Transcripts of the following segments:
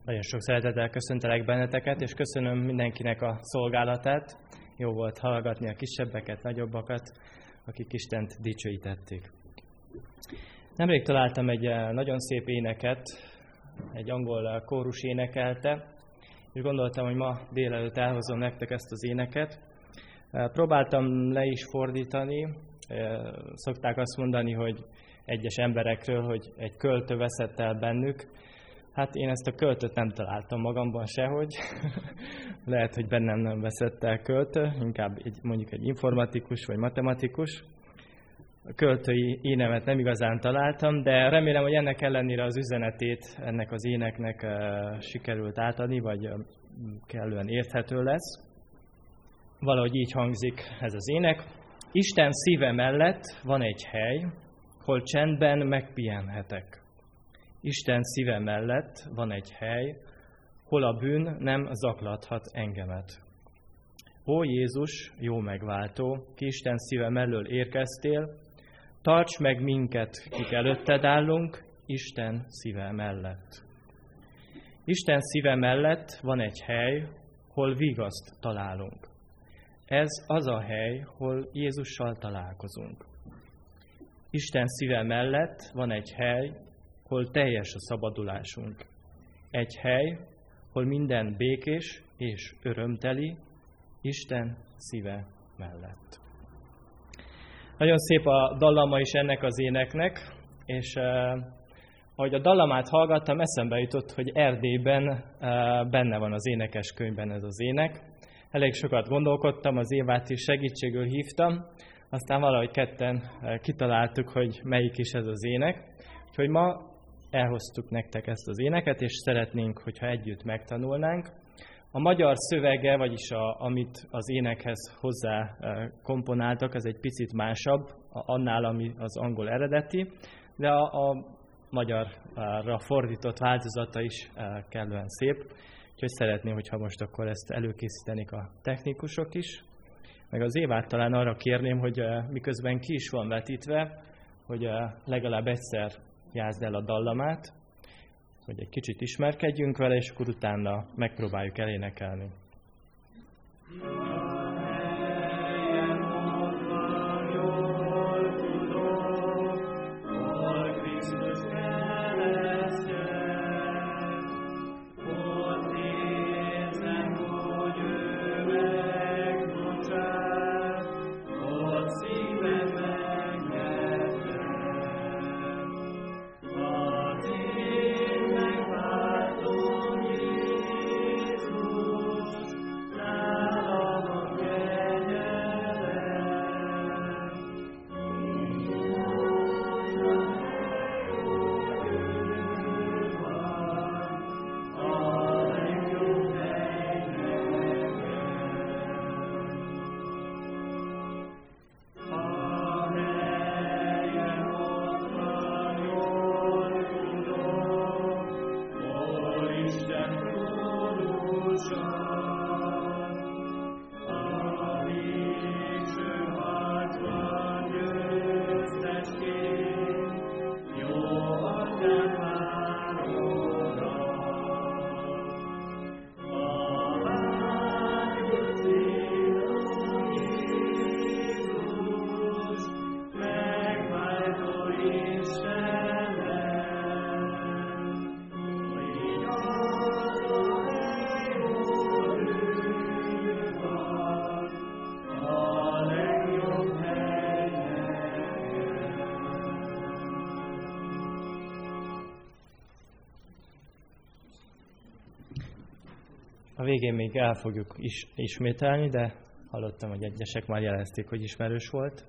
Nagyon sok szeretettel köszöntelek benneteket, és köszönöm mindenkinek a szolgálatát. Jó volt hallgatni a kisebbeket, nagyobbakat, akik Istent dicsőítették. Nemrég találtam egy nagyon szép éneket, egy angol kórus énekelte, és gondoltam, hogy ma délelőtt elhozom nektek ezt az éneket. Próbáltam le is fordítani, szokták azt mondani, hogy egyes emberekről, hogy egy költő veszett el bennük. Hát én ezt a költőt nem találtam magamban sehogy. Lehet, hogy bennem nem veszett el költő, inkább mondjuk egy informatikus vagy matematikus. A költői énemet nem igazán találtam, de remélem, hogy ennek ellenére az üzenetét ennek az éneknek sikerült átadni, vagy kellően érthető lesz. Valahogy így hangzik ez az ének. Isten szíve mellett van egy hely, hol csendben megpihenhetek. Isten szíve mellett van egy hely, hol a bűn nem zaklathat engemet. Ó Jézus, jó megváltó, ki Isten szíve mellől érkeztél, tarts meg minket, kik előtted állunk, Isten szíve mellett. Isten szíve mellett van egy hely, hol vigaszt találunk. Ez az a hely, hol Jézussal találkozunk. Isten szíve mellett van egy hely, hol teljes a szabadulásunk. Egy hely, hol minden békés és örömteli, Isten szíve mellett. Nagyon szép a dallama is ennek az éneknek, és ahogy a dallamát hallgattam, eszembe jutott, hogy Erdélyben benne van az énekeskönyvben ez az ének. Elég sokat gondolkodtam, az Évát is segítségül hívtam, aztán valahogy ketten kitaláltuk, hogy melyik is ez az ének. Úgyhogy ma elhoztuk nektek ezt az éneket, és szeretnénk, hogyha együtt megtanulnánk. A magyar szövege, vagyis amit az énekhez hozzá komponáltak, az egy picit másabb annál, ami az angol eredeti, de a magyarra fordított változata is kellően szép. Úgyhogy szeretném, hogyha most akkor ezt előkészítenék a technikusok is. Meg az Évát talán arra kérném, hogy miközben ki is van vetítve, hogy legalább egyszer játszd el a dallamát, hogy egy kicsit ismerkedjünk vele, és akkor utána megpróbáljuk elénekelni. A végén még el fogjuk ismételni, de hallottam, hogy egyesek már jelezték, hogy ismerős volt.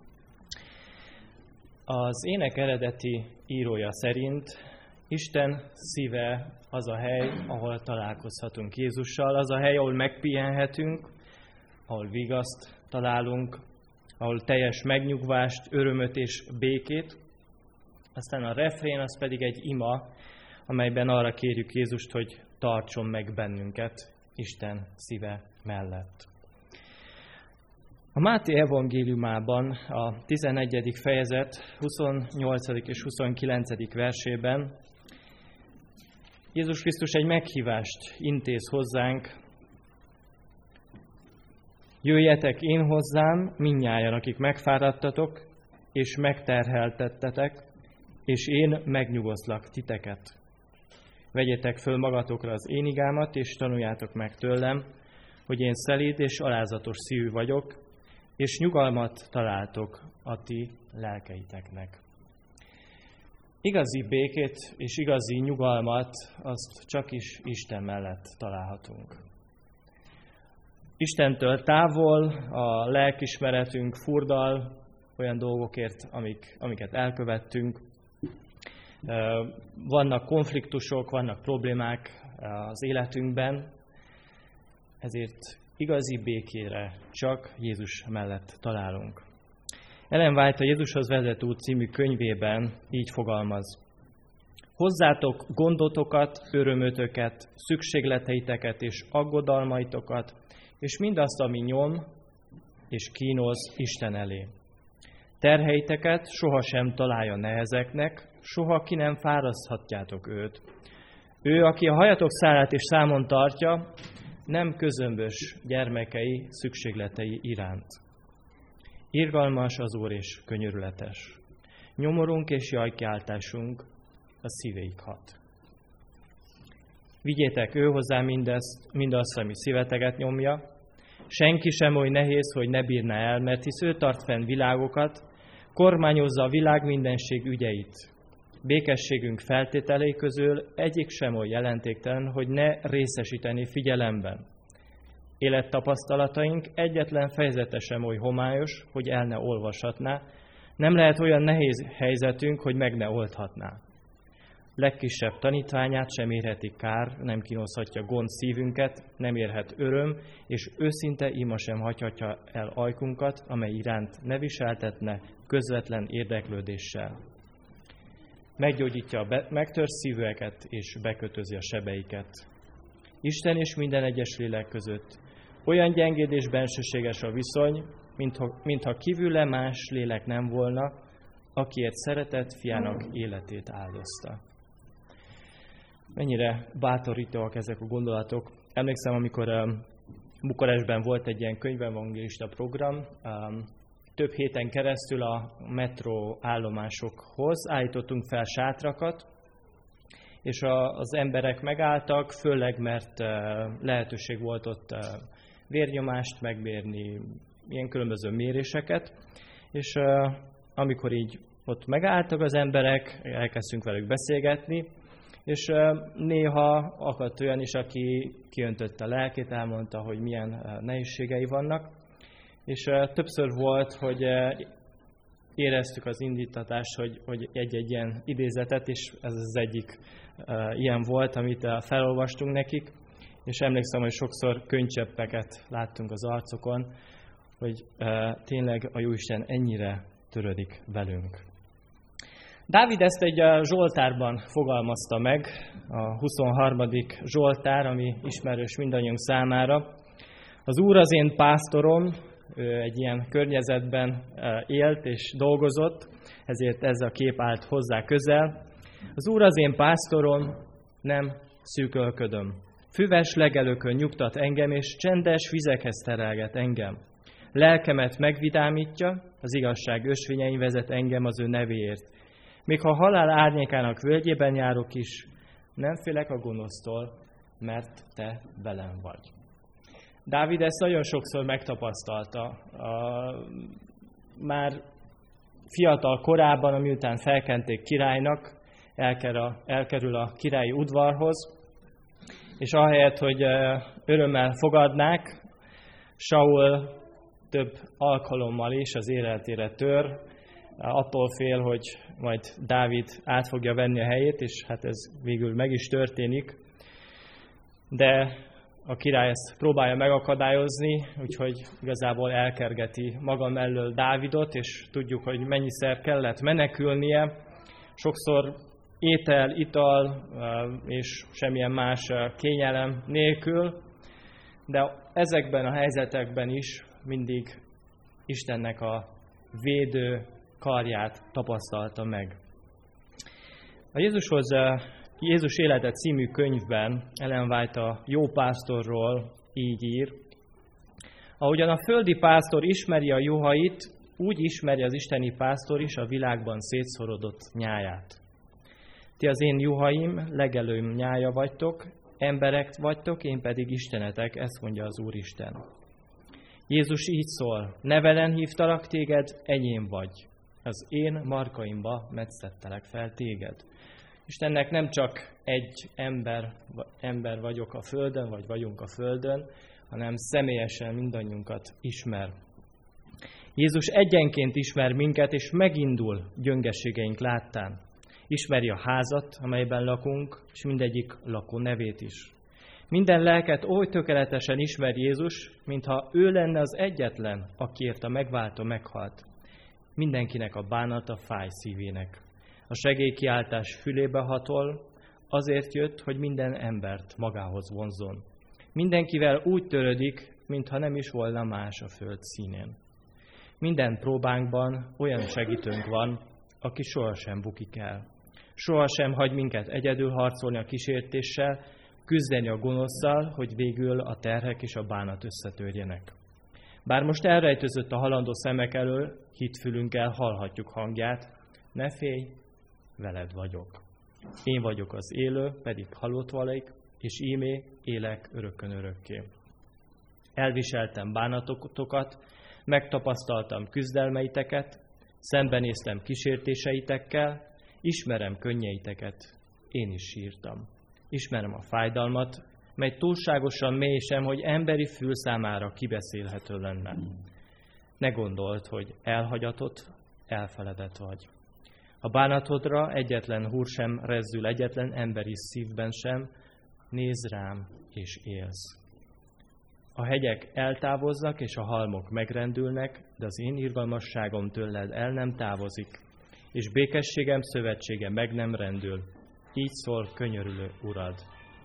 Az ének eredeti írója szerint Isten szíve az a hely, ahol találkozhatunk Jézussal, az a hely, ahol megpihenhetünk, ahol vigaszt találunk, ahol teljes megnyugvást, örömöt és békét. Aztán a refrén az pedig egy ima, amelyben arra kérjük Jézust, hogy tartson meg bennünket Isten szíve mellett. A Máté evangéliumában a 11. fejezet 28. és 29. versében Jézus Krisztus egy meghívást intéz hozzánk. Jöjjetek én hozzám, mindnyájan, akik megfáradtatok, és megterheltettetek, és én megnyugosztlak titeket. Vegyetek föl magatokra az én igámat, és tanuljátok meg tőlem, hogy én szelíd és alázatos szívű vagyok, és nyugalmat találtok a ti lelkeiteknek. Igazi békét és igazi nyugalmat azt csak is Isten mellett találhatunk. Istentől távol a lelkismeretünk furdal olyan dolgokért, amiket elkövettünk. Vannak konfliktusok, vannak problémák az életünkben, ezért igazi békére csak Jézus mellett találunk. Ellen White a Jézushoz vezető út című könyvében így fogalmaz. Hozzátok gondotokat, örömötöket, szükségleteiteket és aggodalmaitokat, és mindazt, ami nyom és kínoz Isten elé. Terheiteket sohasem találja nehezeknek, soha ki nem fáraszthatjátok őt. Ő, aki a hajatok szálát is számon tartja, nem közömbös gyermekei szükségletei iránt. Irgalmas az Úr és könyörületes. Nyomorunk és jajkiáltásunk a szívéig hat. Vigyétek ő hozzá mindazt, ami szíveteket nyomja. Senki sem oly nehéz, hogy ne bírná el, mert hisz ő tart fenn világokat, kormányozza a világ mindenség ügyeit. Békességünk feltételei közül egyik sem oly jelentéktelen, hogy ne részesíteni figyelemben. Élettapasztalataink egyetlen fejezete sem oly homályos, hogy el ne olvashatná, nem lehet olyan nehéz helyzetünk, hogy meg ne oldhatná. Legkisebb tanítványát sem érheti kár, nem kínozhatja gond szívünket, nem érhet öröm, és őszinte ima sem hagyhatja el ajkunkat, amely iránt ne viseltetne közvetlen érdeklődéssel. Meggyógyítja a megtört szívűeket, és bekötözi a sebeiket. Isten és minden egyes lélek között olyan gyengéd és bensőséges a viszony, mintha kívüle más lélek nem volna, akiért szeretett fiának életét áldozta. Mennyire bátorítóak ezek a gondolatok. Emlékszem, amikor Bukarestben volt egy ilyen könyvevangélista program, több héten keresztül a metró állomásokhoz állítottunk fel sátrakat, és az emberek megálltak, főleg mert lehetőség volt ott vérnyomást megmérni, ilyen különböző méréseket, és amikor így ott megálltak az emberek, elkezdtünk velük beszélgetni, és néha akadt olyan is, aki kiöntötte a lelkét, elmondta, hogy milyen nehézségei vannak, és többször volt, hogy éreztük az indítatást, hogy egy-egy ilyen idézetet, és ez az egyik ilyen volt, amit felolvastunk nekik, és emlékszem, hogy sokszor könycseppeket láttunk az arcokon, hogy tényleg a Jóisten ennyire törődik velünk. Dávid ezt egy zsoltárban fogalmazta meg, a 23. zsoltár, ami ismerős mindannyiunk számára. Az Úr az én pásztorom, ő egy ilyen környezetben élt és dolgozott, ezért ez a kép állt hozzá közel. Az Úr az én pásztorom, nem szűkölködöm. Füves legelőkön nyugtat engem, és csendes vizekhez terelget engem. Lelkemet megvidámítja, az igazság ösvényein vezet engem az ő nevéért. Még ha halál árnyékának völgyében járok is, nem félek a gonosztól, mert te velem vagy. Dávid ezt nagyon sokszor megtapasztalta. Már fiatal korában, amiután felkenték királynak, elkerül a királyi udvarhoz, és ahelyett, hogy örömmel fogadnák, Saul több alkalommal is az életére tör, attól fél, hogy majd Dávid át fogja venni a helyét, és hát ez végül meg is történik. De a király ezt próbálja megakadályozni, úgyhogy igazából elkergeti maga mellől Dávidot, és tudjuk, hogy mennyiszer kellett menekülnie. Sokszor étel, ital és semmilyen más kényelem nélkül, de ezekben a helyzetekben is mindig Istennek a védő karját tapasztalta meg. A Jézushoz Jézus élete című könyvben Ellen White a jó pásztorról így ír: ahogyan a földi pásztor ismeri a juhait, úgy ismeri az isteni pásztor is a világban szétszorodott nyáját. Ti az én juhaim, legelőm nyája vagytok, emberek vagytok, én pedig istenetek, ezt mondja az Úristen. Jézus így szól: nevelen hívtalak téged, enyém vagy. Az én markaimba metszettelek fel téged. Istennek nem csak egy ember vagyok a földön, vagy vagyunk a földön, hanem személyesen mindannyiunkat ismer. Jézus egyenként ismer minket, és megindul gyöngeségeink láttán. Ismeri a házat, amelyben lakunk, és mindegyik lakó nevét is. Minden lelket oly tökéletesen ismer Jézus, mintha ő lenne az egyetlen, akiért a megváltó meghalt. Mindenkinek a bánata fáj szívének. A segélykiáltás fülébe hatol, azért jött, hogy minden embert magához vonzzon. Mindenkivel úgy törődik, mintha nem is volna más a föld színén. Minden próbánkban olyan segítőnk van, aki sohasem bukik el. Sohasem hagy minket egyedül harcolni a kísértéssel, küzdeni a gonoszszal, hogy végül a terhek és a bánat összetörjenek. Bár most elrejtőzött a halandó szemek elől, hitfülünkkel hallhatjuk hangját: ne félj, veled vagyok. Én vagyok az élő, pedig halott valék, és ímé élek örökkön örökké. Elviseltem bánatotokat, megtapasztaltam küzdelmeiteket, szembenéztem kísértéseitekkel, ismerem könnyeiteket, én is sírtam. Ismerem a fájdalmat, mely túlságosan mély sem, hogy emberi fül számára kibeszélhető lenne. Ne gondold, hogy elhagyatott, elfeledett vagy. A bánatodra egyetlen húr sem rezzül, egyetlen emberi szívben sem, nézz rám és élsz. A hegyek eltávoznak, és a halmok megrendülnek, de az én irgalmasságom tőled el nem távozik, és békességem szövetsége meg nem rendül. Így szól könyörülő Urad.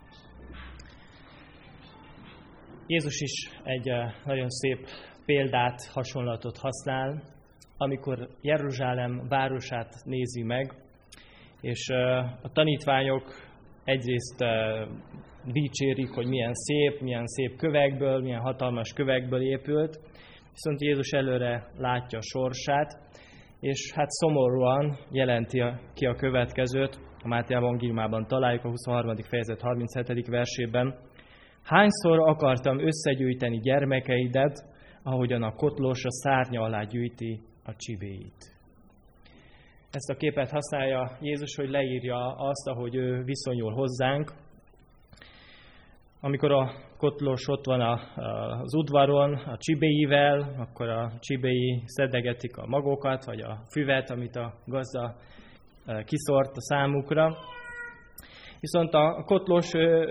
Jézus is egy nagyon szép példát, hasonlatot használ, amikor Jeruzsálem városát nézi meg, és a tanítványok egyrészt dicsérik, hogy milyen szép kövekből, milyen hatalmas kövekből épült, viszont Jézus előre látja a sorsát, és hát szomorúan jelenti ki a következőt, a Máté evangéliumában találjuk a 23. fejezet 37. versében: hányszor akartam összegyűjteni gyermekeidet, ahogyan a kotlós a szárnya alá gyűjti a csibéit. Ezt a képet használja Jézus, hogy leírja azt, ahogy ő viszonyul hozzánk. Amikor a kotlós ott van az udvaron a csibéivel, akkor a csibéi szedegetik a magokat, vagy a füvet, amit a gazda kiszort a számukra. Viszont a kotlós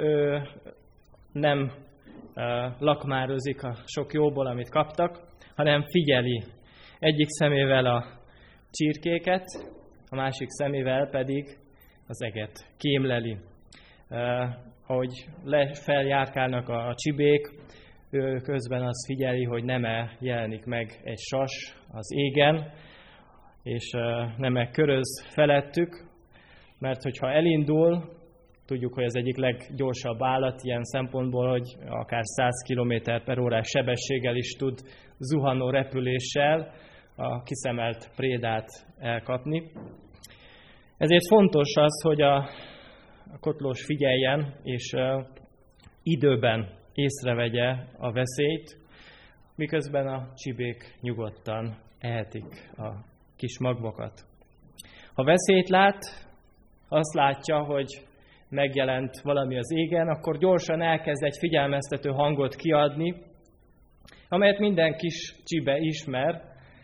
nem lakmározik a sok jóból, amit kaptak, hanem figyeli egyik szemével a csirkéket, a másik szemével pedig az eget kémleli. Ahogy feljárkálnak a csibék, ő közben azt figyeli, hogy nem-e jelenik meg egy sas az égen, és nem-e köröz felettük, mert hogyha elindul, tudjuk, hogy az egyik leggyorsabb állat ilyen szempontból, hogy akár 100 km/h sebességgel is tud zuhanó repüléssel a kiszemelt prédát elkapni. Ezért fontos az, hogy a kotlós figyeljen, és időben észrevegye a veszélyt, miközben a csibék nyugodtan ehetik a kis magvakat. Ha veszélyt lát, azt látja, hogy megjelent valami az égen, akkor gyorsan elkezd egy figyelmeztető hangot kiadni, amelyet minden kis csibe ismer.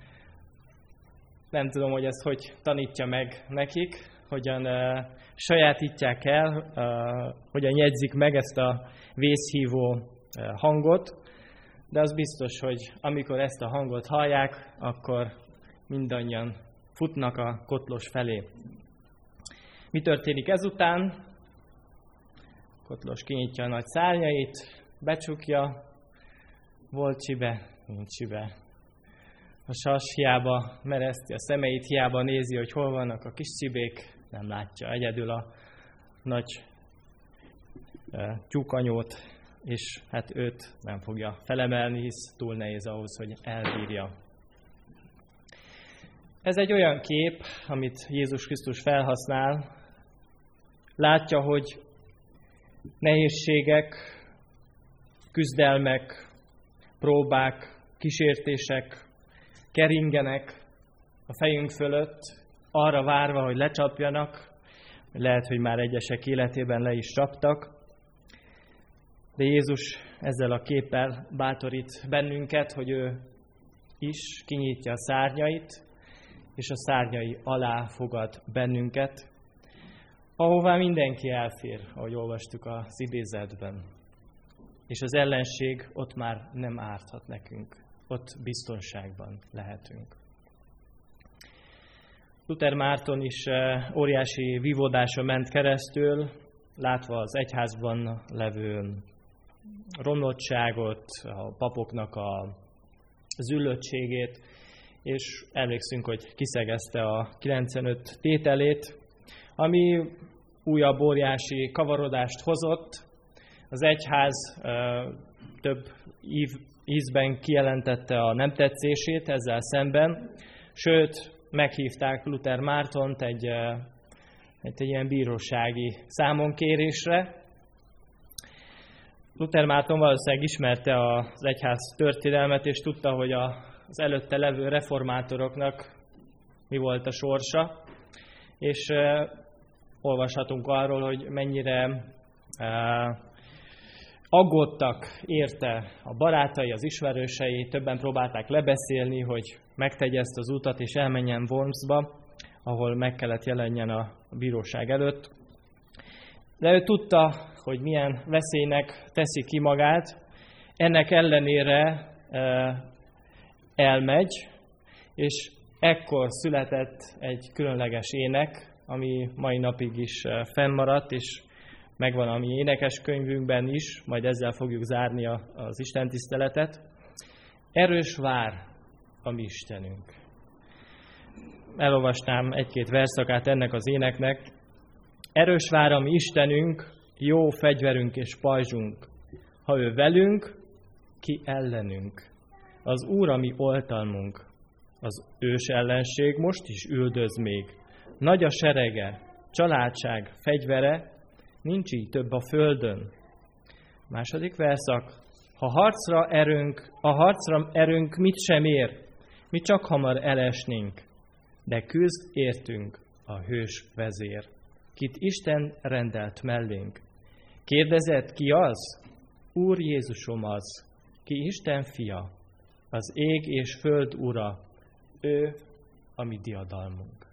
Nem tudom, hogy ezt hogy tanítja meg nekik, hogyan sajátítják el, hogyan jegyzik meg ezt a vészhívó hangot, de az biztos, hogy amikor ezt a hangot hallják, akkor mindannyian futnak a kotlós felé. Mi történik ezután? Kotlós kinyitja a nagy szárnyait, becsukja, volt csibe, nincs csibe. A sas hiába mereszti a szemeit, hiába nézi, hogy hol vannak a kis csibék, nem látja. Egyedül a nagy tyúkanyót, és hát őt nem fogja felemelni, hisz túl nehéz ahhoz, hogy elbírja. Ez egy olyan kép, amit Jézus Krisztus felhasznál. Látja, hogy nehézségek, küzdelmek, próbák, kísértések keringenek a fejünk fölött, arra várva, hogy lecsapjanak, lehet, hogy már egyesek életében le is csaptak, de Jézus ezzel a képpel bátorít bennünket, hogy ő is kinyitja a szárnyait, és a szárnyai alá fogad bennünket, ahová mindenki elfér, ahogy olvastuk az idézetben. És az ellenség ott már nem árthat nekünk, ott biztonságban lehetünk. Luther Márton is óriási vívódása ment keresztül, látva az egyházban levő romlottságot, a papoknak a züllöttségét, és emlékszünk, hogy kiszegezte a 95 tételét, ami újabb óriási kavarodást hozott. Az egyház több ízben kijelentette a nem tetszését ezzel szemben, sőt, meghívták Luther Mártont egy ilyen bírósági számonkérésre. Luther Márton valószínűleg ismerte az egyház történelmet, és tudta, hogy az előtte levő reformátoroknak mi volt a sorsa, és olvashatunk arról, hogy mennyire aggódtak érte a barátai, az ismerősei, többen próbálták lebeszélni, hogy megtegye ezt az utat, és elmenjen Wormsba, ahol meg kellett jelenjen a bíróság előtt. De ő tudta, hogy milyen veszélynek teszi ki magát, ennek ellenére elmegy, és ekkor született egy különleges ének, ami mai napig is fennmaradt, és megvan a mi énekeskönyvünkben is, majd ezzel fogjuk zárni az istentiszteletet. Erős vár a mi Istenünk. Elolvasnám egy-két verszakát ennek az éneknek. Erős vár a mi Istenünk, jó fegyverünk és pajzsunk. Ha ő velünk, ki ellenünk. Az Úr a mi oltalmunk. Az ős ellenség most is üldöz még. Nagy a serege, családság, fegyvere, nincs így több a földön. Második verszak. A harcra erőnk mit sem ér, mi csak hamar elesnénk, de küzd értünk a hős vezér, kit Isten rendelt mellénk. Kérdezett, ki az? Úr Jézusom az, ki Isten fia, az ég és föld ura, ő a mi diadalmunk.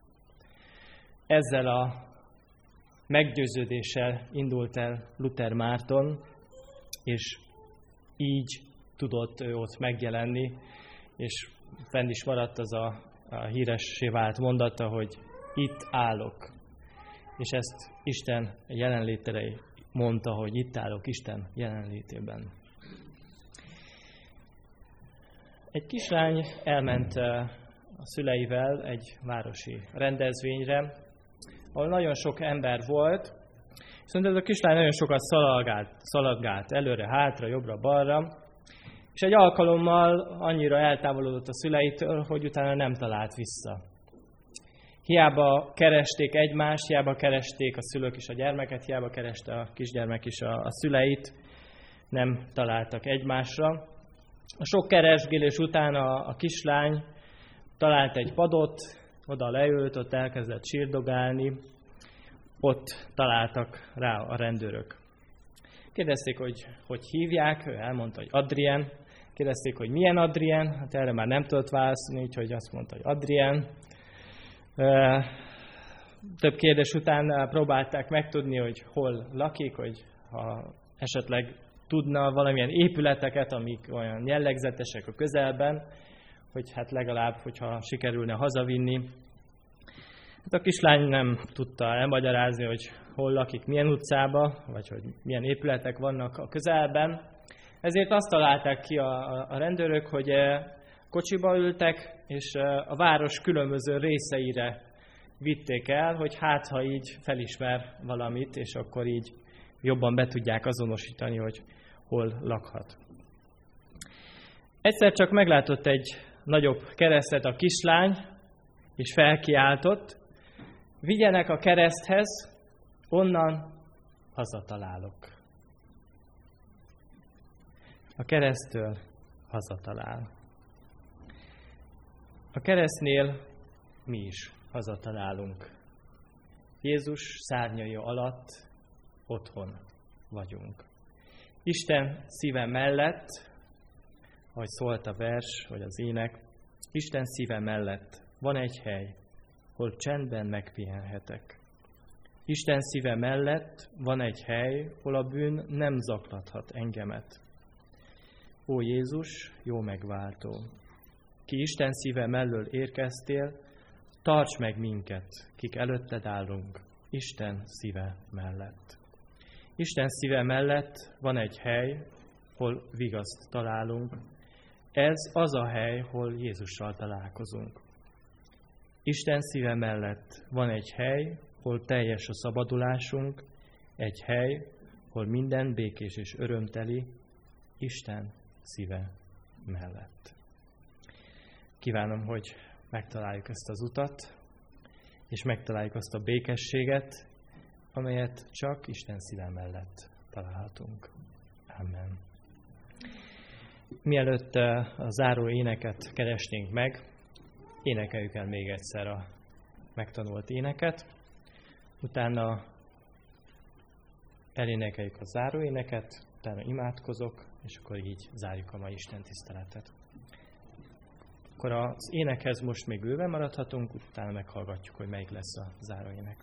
Ezzel a meggyőződéssel indult el Luther Márton, és így tudott ő ott megjelenni, és fenn is maradt az a híressé vált mondata, hogy itt állok. És ezt Isten jelenlétére mondta, hogy itt állok Isten jelenlétében. Egy kislány elment a szüleivel egy városi rendezvényre, ahol nagyon sok ember volt, viszont ez a kislány nagyon sokat szaladgált előre, hátra, jobbra, balra, és egy alkalommal annyira eltávolodott a szüleitől, hogy utána nem talált vissza. Hiába keresték egymást, hiába keresték a szülők is a gyermeket, hiába kereste a kisgyermek is a szüleit, nem találtak egymásra. A sok keresgélés után a kislány talált egy padot, oda leült, ott elkezdett sírdogálni, ott találtak rá a rendőrök. Kérdezték, hogy hívják, ő elmondta, hogy Adrien. Kérdezték, hogy milyen Adrien, hát erre már nem tudott válaszolni, úgyhogy azt mondta, hogy Adrien. Több kérdés után próbálták megtudni, hogy hol lakik, hogy ha esetleg tudna valamilyen épületeket, amik olyan jellegzetesek a közelben, hogy hát legalább, hogyha sikerülne hazavinni. Hát a kislány nem tudta elmagyarázni, hogy hol lakik, milyen utcába, vagy hogy milyen épületek vannak a közelben. Ezért azt találták ki a rendőrök, hogy kocsiba ültek, és a város különböző részeire vitték el, hogy hát, ha így felismer valamit, és akkor így jobban be tudják azonosítani, hogy hol lakhat. Egyszer csak meglátott egy nagyobb keresztet a kislány, és felkiáltott, vigyenek a kereszthez, onnan hazatalálok. A kereszttől hazatalál. A keresztnél mi is hazatalálunk. Jézus szárnyai alatt otthon vagyunk. Isten szíve mellett, ahogy szólt a vers, vagy az ének, Isten szíve mellett van egy hely, hol csendben megpihenhetek. Isten szíve mellett van egy hely, hol a bűn nem zaklathat engemet. Ó Jézus, jó megváltó! Ki Isten szíve mellől érkeztél, tarts meg minket, kik előtted állunk, Isten szíve mellett. Isten szíve mellett van egy hely, hol vigaszt találunk. Ez az a hely, hol Jézussal találkozunk. Isten szíve mellett van egy hely, hol teljes a szabadulásunk, egy hely, hol minden békés és örömteli, Isten szíve mellett. Kívánom, hogy megtaláljuk ezt az utat, és megtaláljuk azt a békességet, amelyet csak Isten szíve mellett találhatunk. Amen. Mielőtt a záró éneket keresnénk meg, énekeljük el még egyszer a megtanult éneket, utána elénekeljük a záró éneket, utána imádkozok, és akkor így zárjuk a mai Isten tiszteletet. Akkor az énekhez most még bőven maradhatunk, utána meghallgatjuk, hogy melyik lesz a záró ének.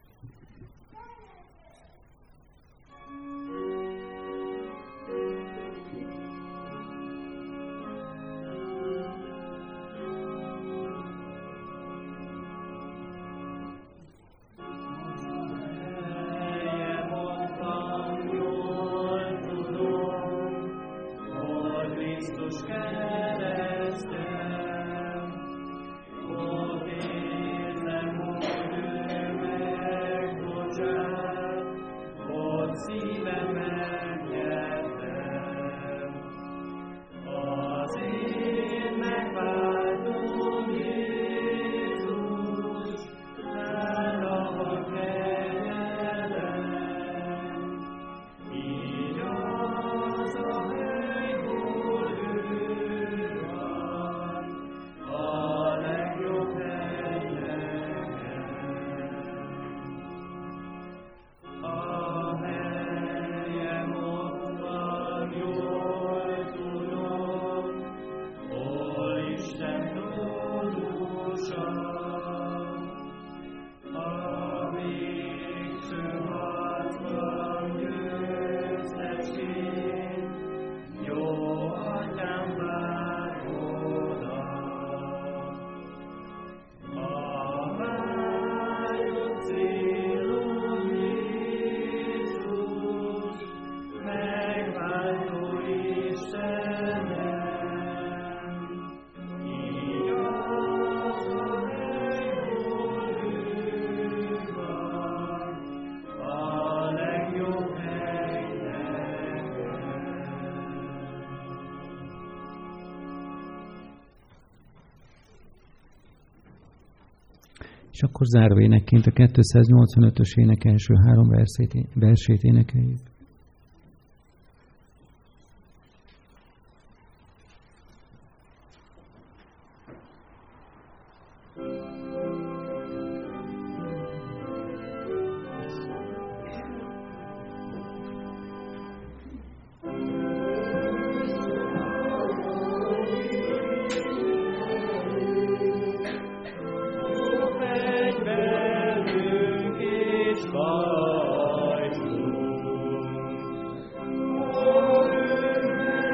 És akkor zárva énekként a 285-ös ének első 3 versét énekeljük.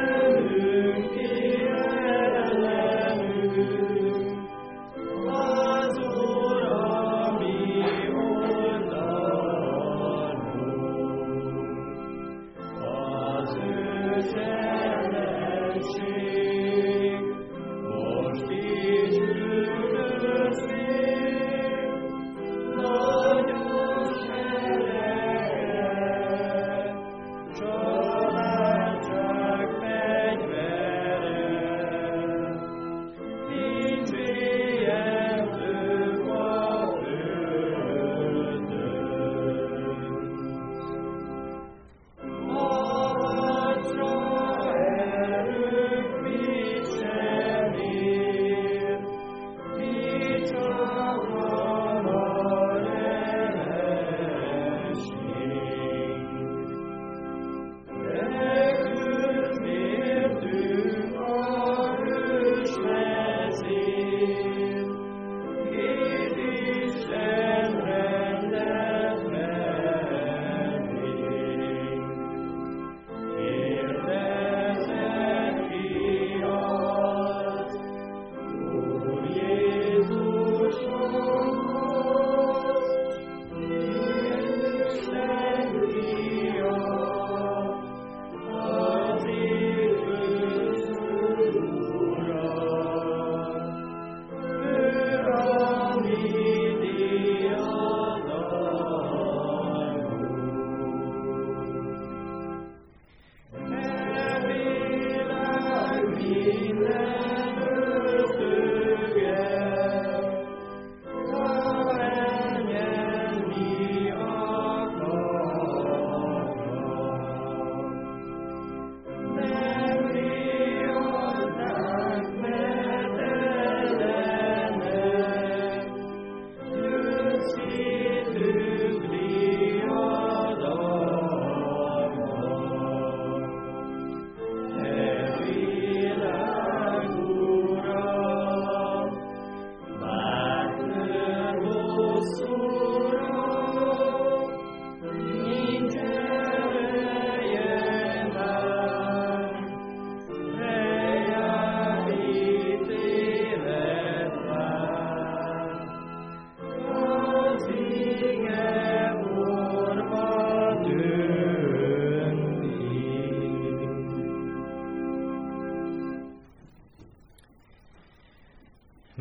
Oh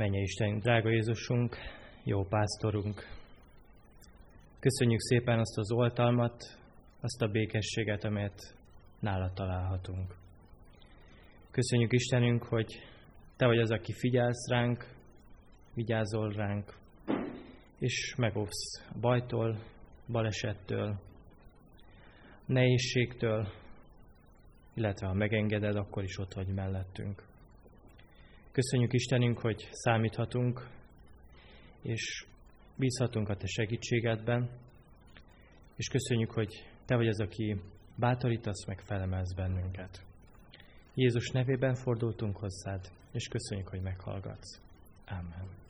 Mennyei Isten, drága Jézusunk, jó pásztorunk. Köszönjük szépen azt az oltalmat, azt a békességet, amelyet nálad találhatunk. Köszönjük Istenünk, hogy Te vagy az, aki figyelsz ránk, vigyázol ránk, és megóvsz a bajtól, balesettől, nehézségtől, illetve ha megengeded, akkor is ott vagy mellettünk. Köszönjük Istenünk, hogy számíthatunk, és bízhatunk a Te segítségedben, és köszönjük, hogy Te vagy az, aki bátorítasz, meg felemelsz bennünket. Jézus nevében fordultunk hozzád, és köszönjük, hogy meghallgatsz. Amen.